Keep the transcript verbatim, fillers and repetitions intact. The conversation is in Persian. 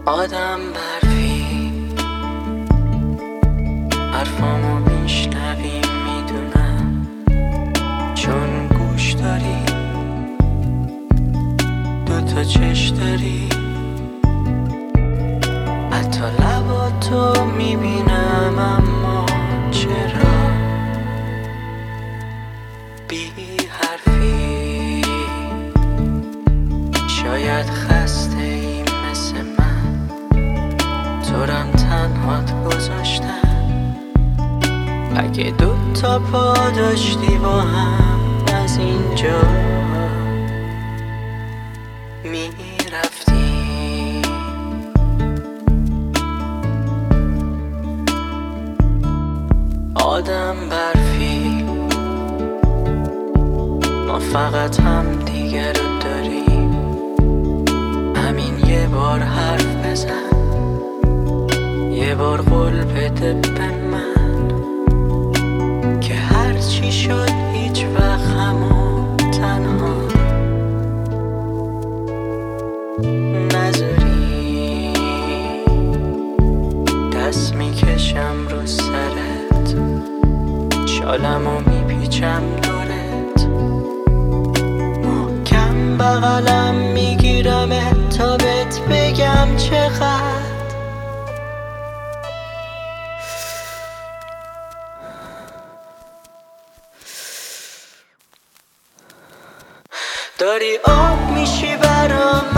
آدم برفی حرفامو میشنوی میدونم، چون گوش داری دوتا چش داری، حتی لباتو میبینم اما چرا بی حرفی؟ شاید خسته ای مثل من، تورم تنهات گذاشتم. اگه دوتا پا داشتی با هم از اینجا میرفتی. آدم برفی ما فقط هم دیگه رو داریم، همین یه بار حرف بزن، یه بار قول بده به من که هر چی شد هیچ وقت همو تنها نذاری. دست میکشم رو سرت، شالمو میپیچم دورت، محکم بغلم میگیرم تا بهت بگم چقدر داری آب میشی برام.